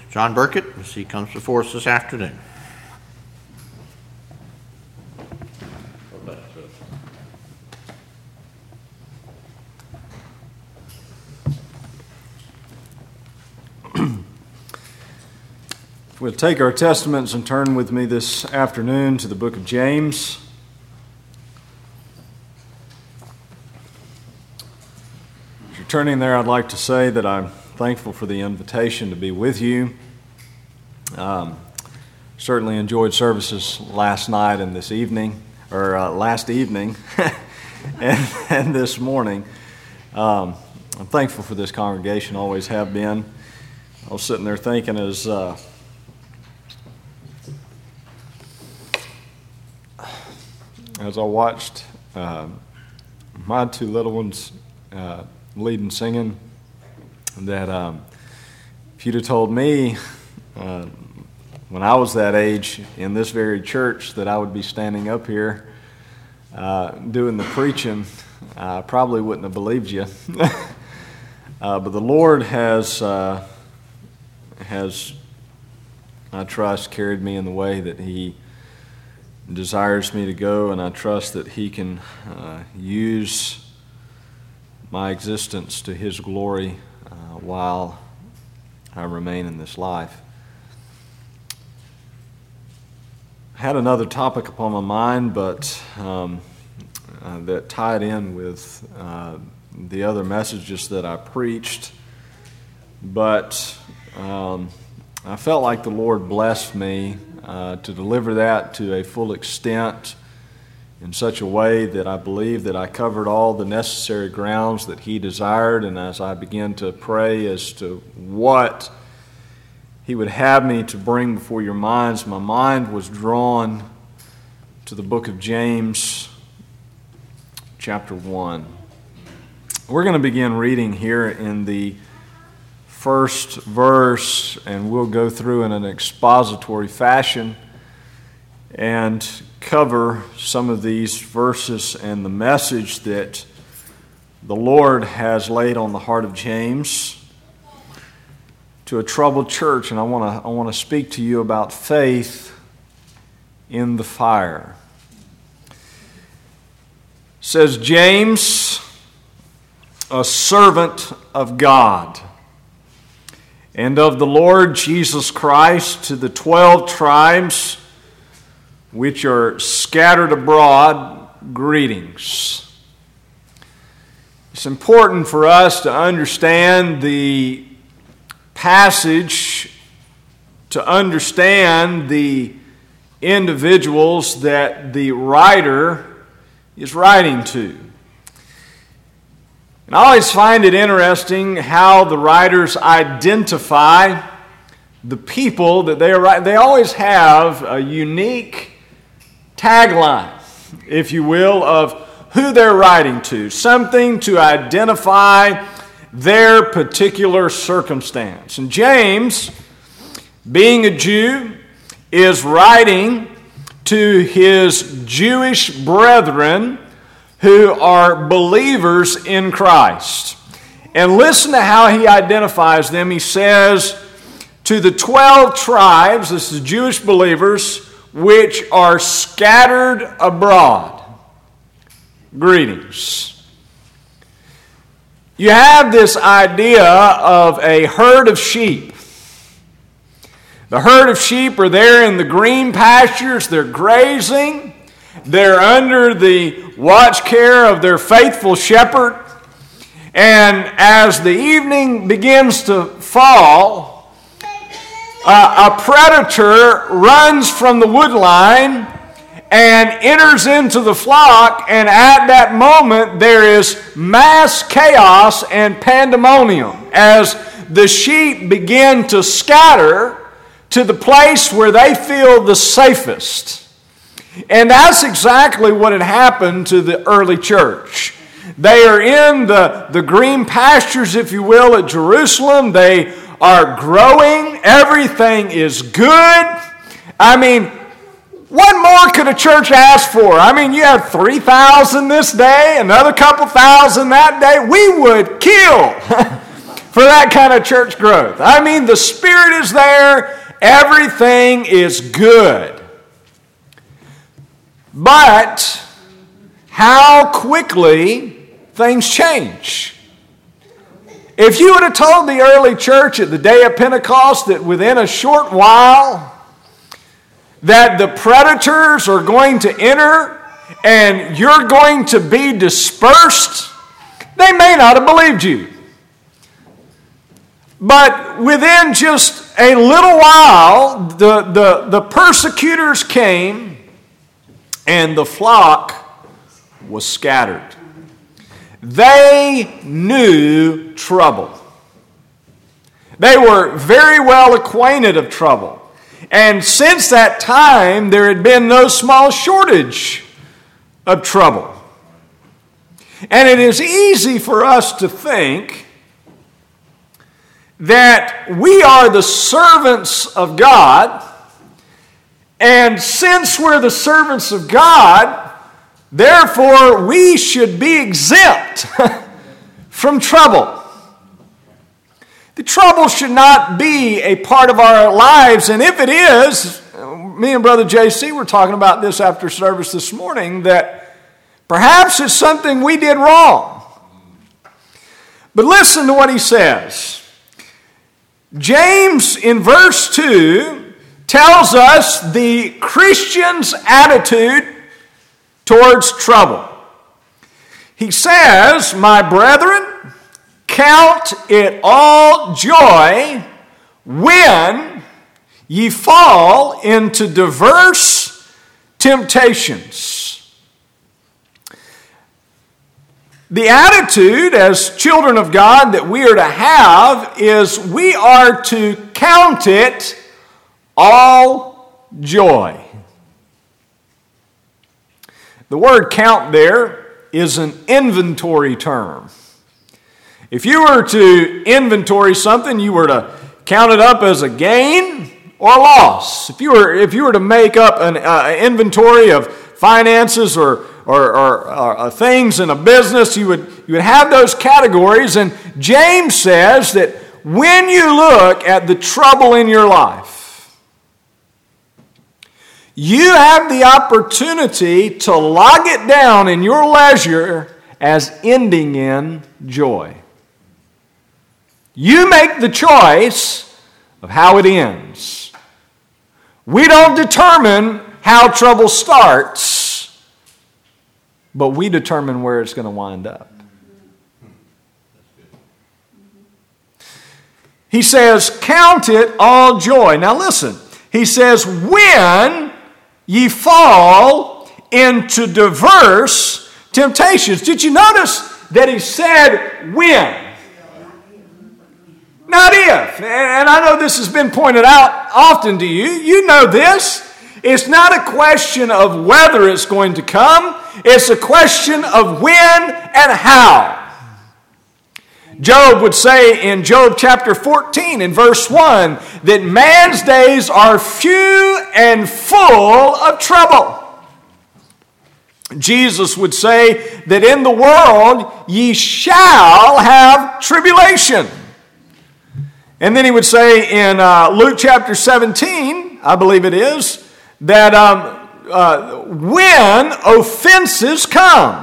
John Burkett as he comes before us this afternoon. We'll take our testaments and turn with me this afternoon to the book of James. As you're turning there, I'd like to say that I'm thankful for the invitation to be with you. Certainly enjoyed services last night and this evening, or last evening and this morning. I'm thankful for this congregation, always have been. I was sitting there thinking as I watched my two little ones lead and singing, that if you'd have told me when I was that age in this very church that I would be standing up here doing the preaching, I probably wouldn't have believed you. But the Lord has, I trust, carried me in the way that He desires me to go, and I trust that He can use my existence to His glory while I remain in this life. I had another topic upon my mind, but that tied in with the other messages that I preached, but I felt like the Lord blessed me to deliver that to a full extent in such a way that I believe that I covered all the necessary grounds that He desired. And as I began to pray as to what He would have me to bring before your minds, my mind was drawn to the book of James, chapter 1. We're going to begin reading here in the first verse, and we'll go through in an expository fashion and cover some of these verses and the message that the Lord has laid on the heart of James to a troubled church. And I want to speak to you about faith in the fire. It says, James, a servant of God and of the Lord Jesus Christ, to the 12 tribes which are scattered abroad, greetings. It's important for us to understand the passage, to understand the individuals that the writer is writing to. And I always find it interesting how the writers identify the people that they are writing. They always have a unique tagline, if you will, of who they're writing to, something to identify their particular circumstance. And James, being a Jew, is writing to his Jewish brethren who are believers in Christ. And listen to how he identifies them. He says, to the 12 tribes, this is Jewish believers, which are scattered abroad, greetings. You have this idea of a herd of sheep. The herd of sheep are there in the green pastures, they're grazing, they're under the watch care of their faithful shepherd. And as the evening begins to fall, a predator runs from the wood line and enters into the flock, and at that moment there is mass chaos and pandemonium as the sheep begin to scatter to the place where they feel the safest. And that's exactly what had happened to the early church. They are in the green pastures, if you will, at Jerusalem. They are growing. Everything is good. I mean, what more could a church ask for? I mean, you have 3,000 this day, another couple thousand that day. We would kill for that kind of church growth. I mean, the Spirit is there. Everything is good. But how quickly things change. If you would have told the early church at the day of Pentecost that within a short while that the predators are going to enter and you're going to be dispersed, they may not have believed you. But within just a little while, the persecutors came and the flock was scattered. They knew trouble. They were very well acquainted of trouble. And since that time, there had been no small shortage of trouble. And it is easy for us to think that we are the servants of God, and since we're the servants of God, therefore, we should be exempt from trouble. The trouble should not be a part of our lives, and if it is, me and Brother JC were talking about this after service this morning, that perhaps it's something we did wrong. But listen to what he says. James, in verse 2, tells us the Christian's attitude towards trouble. He says, "My brethren, count it all joy when ye fall into diverse temptations." The attitude as children of God that we are to have is we are to count it all joy. The word count there is an inventory term. If you were to inventory something, you were to count it up as a gain or a loss. If you were to make up an inventory of finances or things in a business, you would have those categories. And James says that when you look at the trouble in your life, you have the opportunity to log it down in your leisure as ending in joy. You make the choice of how it ends. We don't determine how trouble starts, but we determine where it's going to wind up. He says, count it all joy. Now listen, he says, when ye fall into diverse temptations. Did you notice that he said when? Not if. And I know this has been pointed out often to you. You know this. It's not a question of whether it's going to come. It's a question of when and how. Job would say in Job chapter 14 in verse 1 that man's days are few and full of trouble. Jesus would say that in the world ye shall have tribulation. And then he would say in Luke chapter 17, I believe it is, that when offenses come.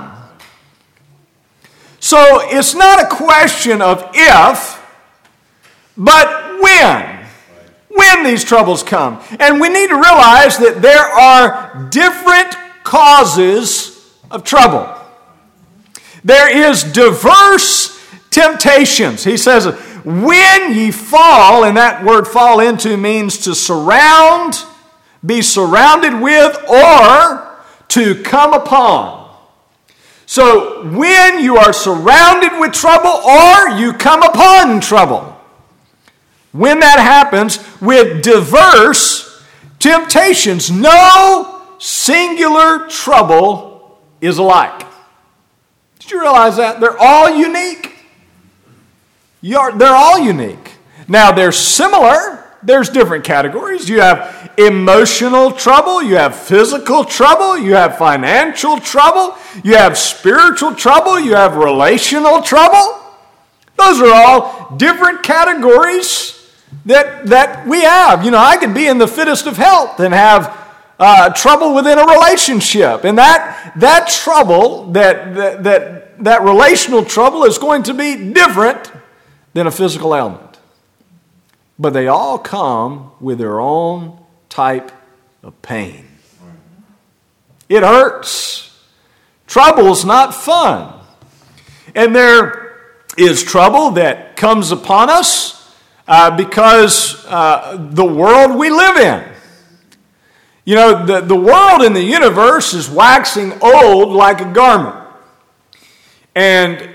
So it's not a question of if, but when. When these troubles come. And we need to realize that there are different causes of trouble. There is diverse temptations. He says, when ye fall, and that word fall into means to surround, be surrounded with, or to come upon. So when you are surrounded with trouble or you come upon trouble, when that happens with diverse temptations, no singular trouble is alike. Did you realize that? They're all unique. They're all unique. Now they're similar. There's different categories. You have emotional trouble, you have physical trouble, you have financial trouble, you have spiritual trouble, you have relational trouble. Those are all different categories that we have. I could be in the fittest of health and have trouble within a relationship. And that trouble, that relational trouble is going to be different than a physical ailment. But they all come with their own type of pain. It hurts. Trouble's not fun. And there is trouble that comes upon us because the world we live in. The world and the universe is waxing old like a garment. And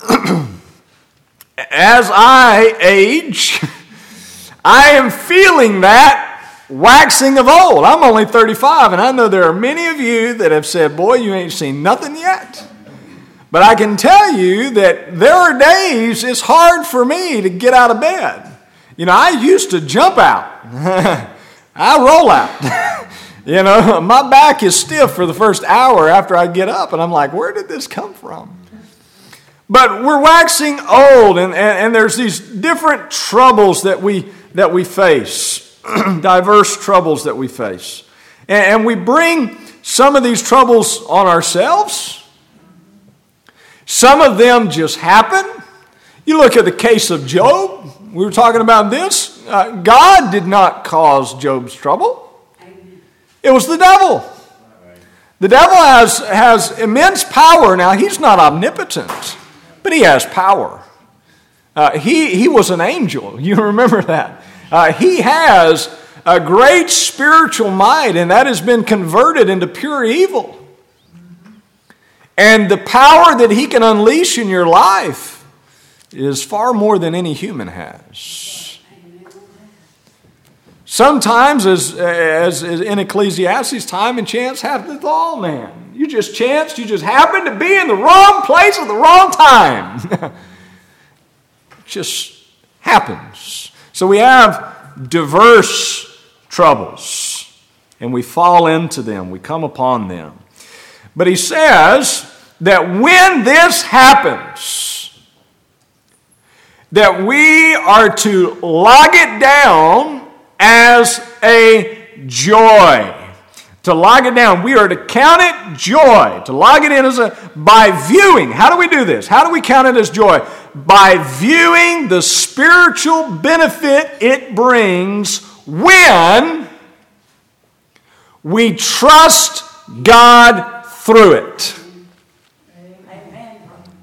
as I age, I am feeling that waxing of old. I'm only 35, and I know there are many of you that have said, boy, you ain't seen nothing yet. But I can tell you that there are days it's hard for me to get out of bed. I used to jump out. I roll out. My back is stiff for the first hour after I get up, and I'm like, where did this come from? But we're waxing old, and there's these different troubles that we face, diverse troubles that we face. And we bring some of these troubles on ourselves. Some of them just happen. You look at the case of Job. We were talking about this. God did not cause Job's trouble. It was the devil. The devil has immense power. Now, he's not omnipotent, but he has power. He was an angel. You remember that. He has a great spiritual might, and that has been converted into pure evil. And the power that he can unleash in your life is far more than any human has. Sometimes, as in Ecclesiastes, time and chance happeneth all man. You just chanced, you just happened to be in the wrong place at the wrong time. It just happens. So we have diverse troubles, and we fall into them, we come upon them. But he says that when this happens, that we are to log it down as a joy. To log it down. We are to count it joy. To log it in by viewing. How do we do this? How do we count it as joy? By viewing the spiritual benefit it brings when we trust God through it. Amen.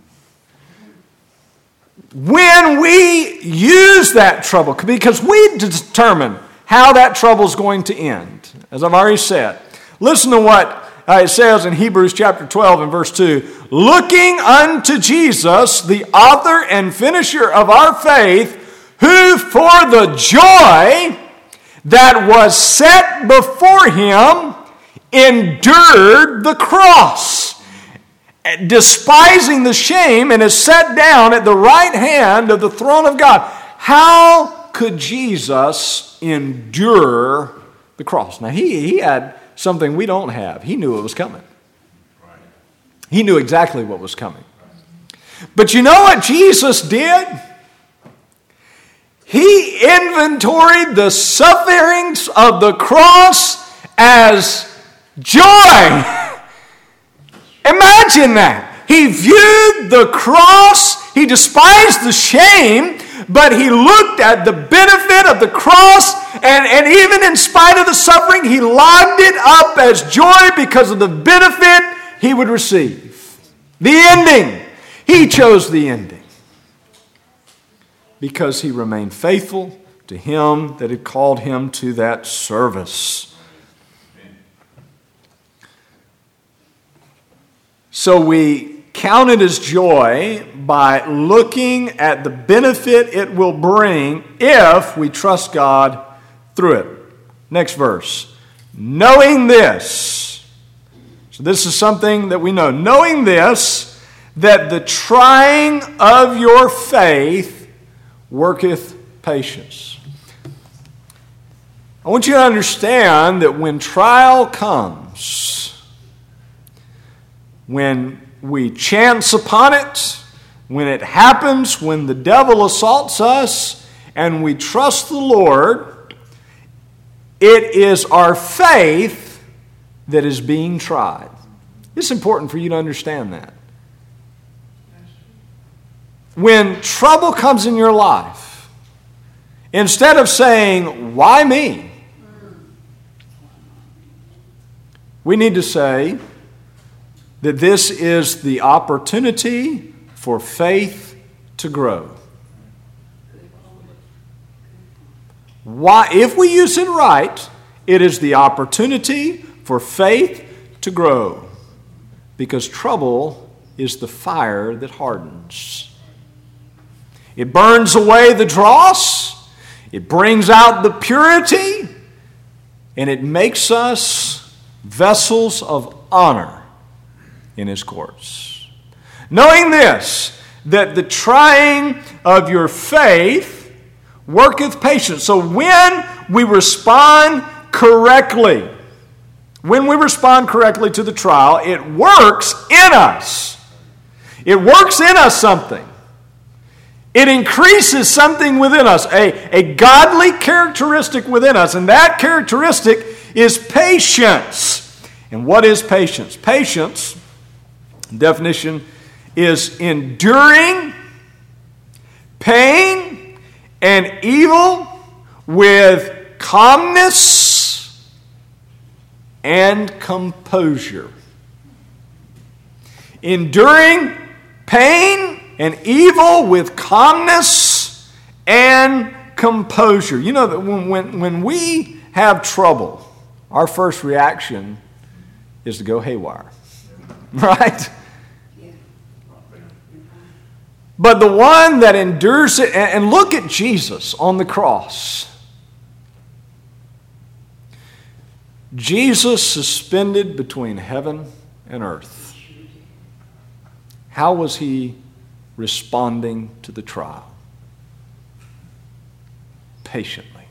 When we use that trouble, because we determine how that trouble is going to end, as I've already said. Listen to what it says in Hebrews chapter 12 and verse 2. Looking unto Jesus, the author and finisher of our faith, who for the joy that was set before him endured the cross, despising the shame, and is set down at the right hand of the throne of God. How could Jesus endure the cross? Now, he had something we don't have. He knew it was coming. He knew exactly what was coming. But you know what Jesus did? He inventoried the sufferings of the cross as joy. Imagine that. He viewed the cross, he despised the shame, but he looked at the benefit of the cross, and even in spite of the suffering, he logged it up as joy because of the benefit he would receive. The ending. He chose the ending because he remained faithful to him that had called him to that service. So we count it as joy by looking at the benefit it will bring if we trust God through it. Next verse. Knowing this. So this is something that we know. Knowing this, that the trying of your faith worketh patience. I want you to understand that when trial comes, when we chance upon it, when it happens, when the devil assaults us and we trust the Lord, it is our faith that is being tried. It's important for you to understand that. When trouble comes in your life, instead of saying, "Why me?" we need to say that this is the opportunity for faith to grow. Why? If we use it right, it is the opportunity for faith to grow. Because trouble is the fire that hardens. It burns away the dross, it brings out the purity, and it makes us vessels of honor in His courts. Knowing this, that the trying of your faith worketh patience. So when we respond correctly to the trial, it works in us. It works in us something. It increases something within us, a godly characteristic within us, and that characteristic is patience. And what is patience? Patience, definition, is enduring pain and evil with calmness and composure. Enduring pain and evil with calmness and composure. You know that when we have trouble, our first reaction is to go haywire. Right? But the one that endures it, and look at Jesus on the cross. Jesus suspended between heaven and earth. How was He responding to the trial? Patiently.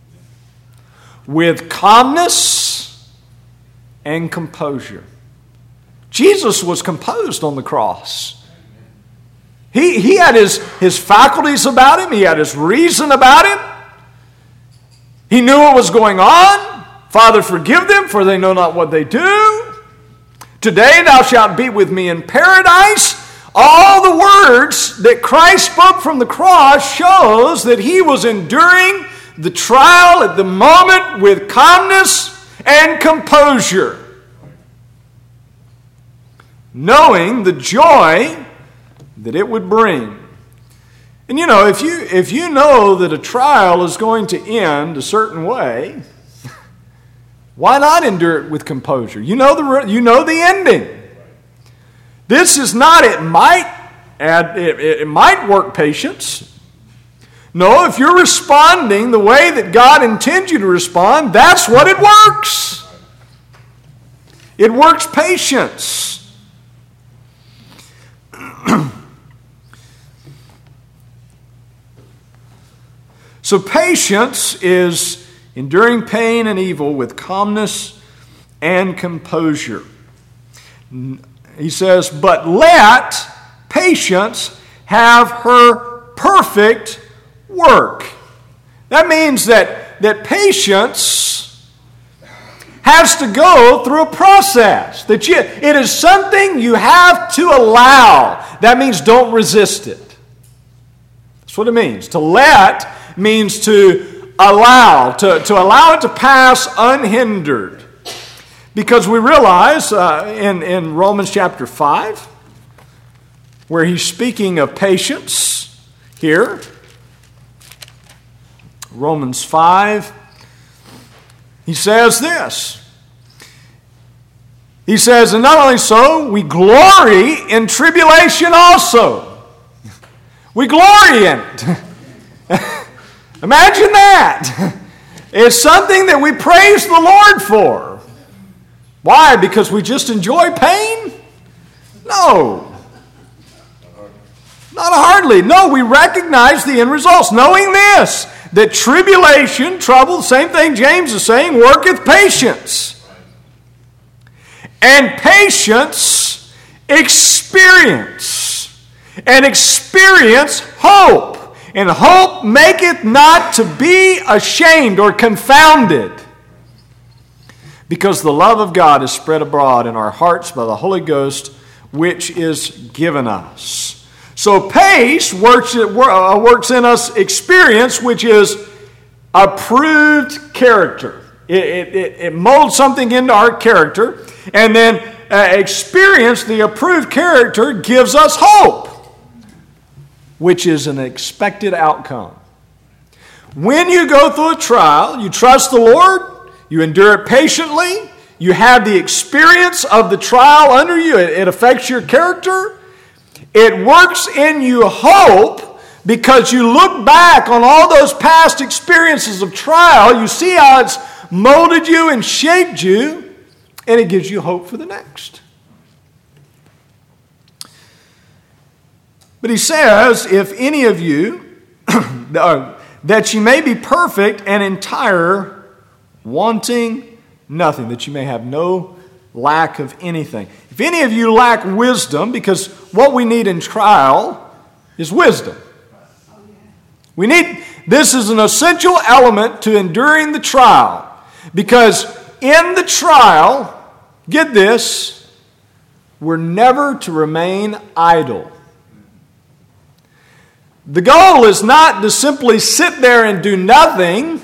With calmness and composure. Jesus was composed on the cross. He had his faculties about Him. He had His reason about Him. He knew what was going on. Father, forgive them, for they know not what they do. Today thou shalt be with me in paradise. All the words that Christ spoke from the cross shows that He was enduring the trial at the moment with calmness and composure, knowing the joy that it would bring. And you know, if you know that a trial is going to end a certain way, why not endure it with composure? You know the ending. This is not, it might work patience. No, if you're responding the way that God intends you to respond, that's what it works. It works patience. So patience is enduring pain and evil with calmness and composure. He says, but let patience have her perfect work. That means that patience has to go through a process. It is something you have to allow. That means don't resist it. That's what it means. To let means to allow, to allow it to pass unhindered. Because we realize in Romans chapter 5, where he's speaking of patience here, Romans 5, he says this. He says, and not only so, we glory in tribulation also. We glory in it. Imagine that. It's something that we praise the Lord for. Why? Because we just enjoy pain? No. Not hardly. No, we recognize the end results, knowing this, that tribulation, trouble, the same thing James is saying, worketh patience. And patience, experience. and experience hope. And hope maketh not to be ashamed or confounded, because the love of God is spread abroad in our hearts by the Holy Ghost, which is given us. So pace works in us experience, which is approved character. It molds something into our character, and then experience, the approved character, gives us hope, which is an expected outcome. When you go through a trial, you trust the Lord, you endure it patiently, you have the experience of the trial under you, it affects your character, it works in you hope, because you look back on all those past experiences of trial, you see how it's molded you and shaped you, and it gives you hope for the next. But he says, if any of you, that you may be perfect and entire, wanting nothing, that you may have no lack of anything. If any of you lack wisdom, because what we need in trial is wisdom. This is an essential element to enduring the trial, because in the trial, get this, we're never to remain idle. The goal is not to simply sit there and do nothing,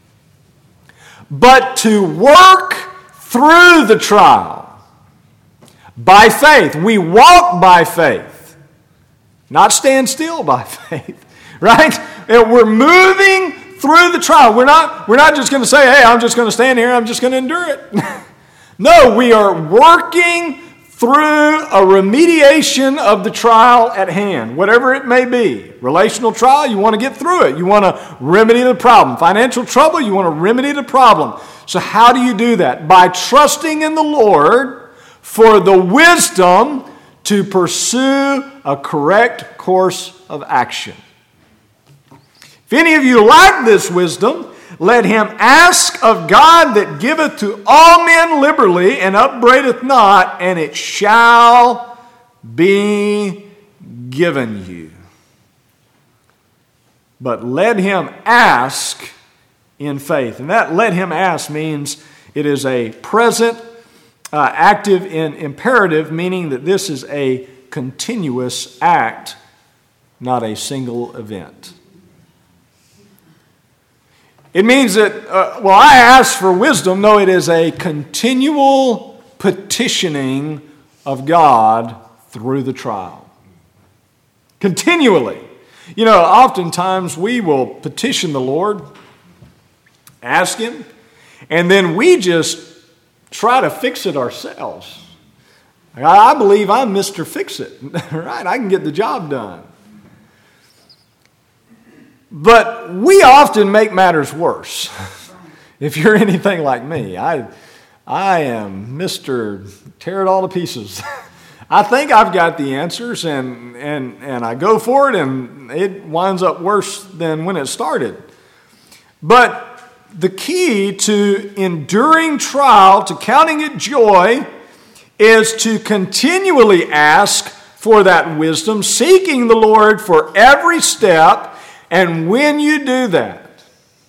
but to work through the trial by faith. We walk by faith, not stand still by faith, right? And we're moving through the trial. We're not just going to say, hey, I'm just going to stand here, I'm just going to endure it. No, we are working through a remediation of the trial at hand, whatever it may be. Relational trial, you want to get through it. You want to remedy the problem. Financial trouble, you want to remedy the problem. So how do you do that? By trusting in the Lord for the wisdom to pursue a correct course of action. If any of you lack this wisdom, let him ask of God that giveth to all men liberally and upbraideth not, and it shall be given you. But let him ask in faith. And that let him ask means it is a present, active and imperative, meaning that this is a continuous act, not a single event. It means that, I ask for wisdom. No, it is a continual petitioning of God through the trial. Continually. You know, oftentimes we will petition the Lord, ask Him, and then we just try to fix it ourselves. I believe I'm Mr. Fix-It, right? I can get the job done. But we often make matters worse. If you're anything like me, I am Mr. Tear it all to pieces. I think I've got the answers, and I go for it, and it winds up worse than when it started. But the key to enduring trial, to counting it joy, is to continually ask for that wisdom, seeking the Lord for every step. And when you do that,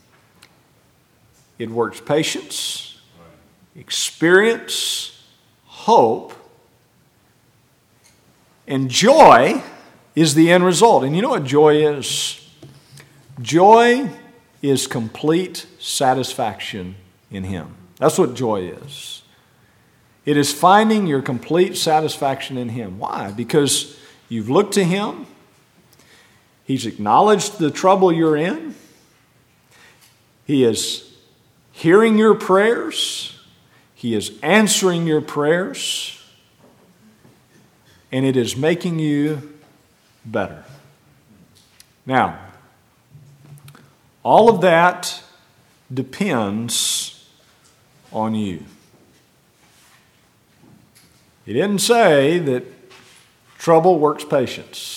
it works patience, experience, hope, and joy is the end result. And you know what joy is? Joy is complete satisfaction in Him. That's what joy is. It is finding your complete satisfaction in Him. Why? Because you've looked to Him. He's acknowledged the trouble you're in. He is hearing your prayers. He is answering your prayers. And it is making you better. Now, all of that depends on you. He didn't say that trouble works patience.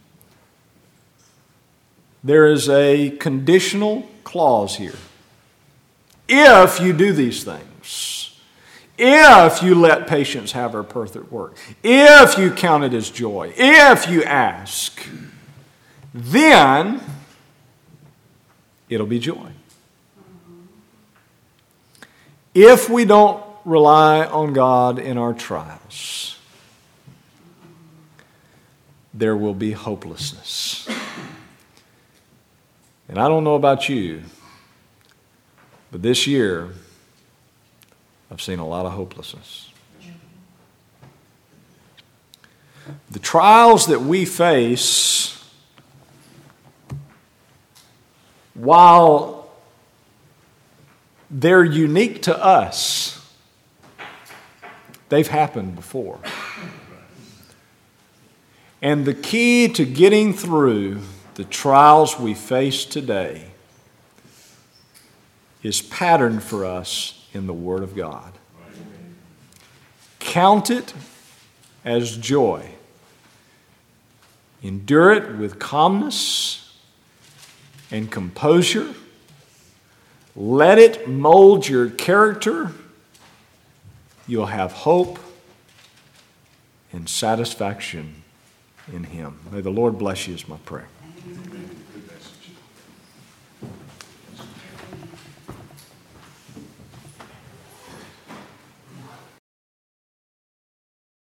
There is a conditional clause here. If you do these things, if you let patience have her perfect work, if you count it as joy, if you ask, then it'll be joy. If we don't rely on God in our trials, there will be hopelessness. And I don't know about you, but this year, I've seen a lot of hopelessness. The trials that we face, while they're unique to us, they've happened before. And the key to getting through the trials we face today is patterned for us in the Word of God. Count it as joy. Endure it with calmness and composure. Let it mold your character. You'll have hope and satisfaction in Him. May the Lord bless you is my prayer.